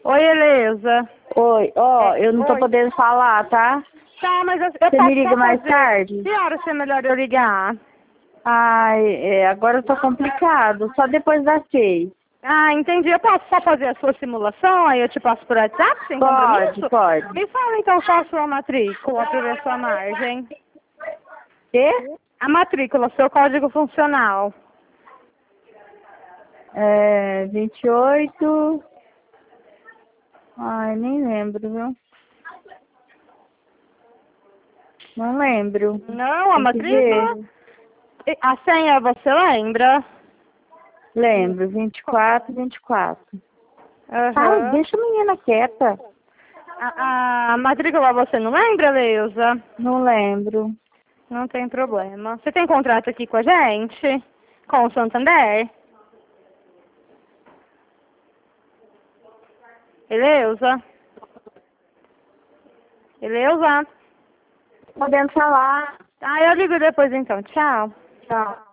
Oi, Eleusa. Oi, eu não tô Oi. podendo falar, tá? Tá, mas eu Você posso me liga só mais fazer. tarde? Que horas é melhor eu ligar? Ai, agora eu tô complicado, só depois das 6. Ah, entendi. Eu posso só fazer a sua simulação, aí eu te passo por WhatsApp, sem compromisso? Pode. Me fala então qual a sua matrícula para ver a sua margem. Quê? A matrícula, seu código funcional. 28. Ai, nem lembro, viu? Não lembro. Não, a Tem que matrícula? ver. A senha você lembra? Lembro, 24. Ai, Aham. deixa a menina quieta. A matrícula você não lembra, Leusa? Não lembro. Não tem problema. Você tem contrato aqui com a gente? Com o Santander? Eleusa? Eleusa? Podendo falar. Ah, eu ligo depois então. Tchau. Tchau.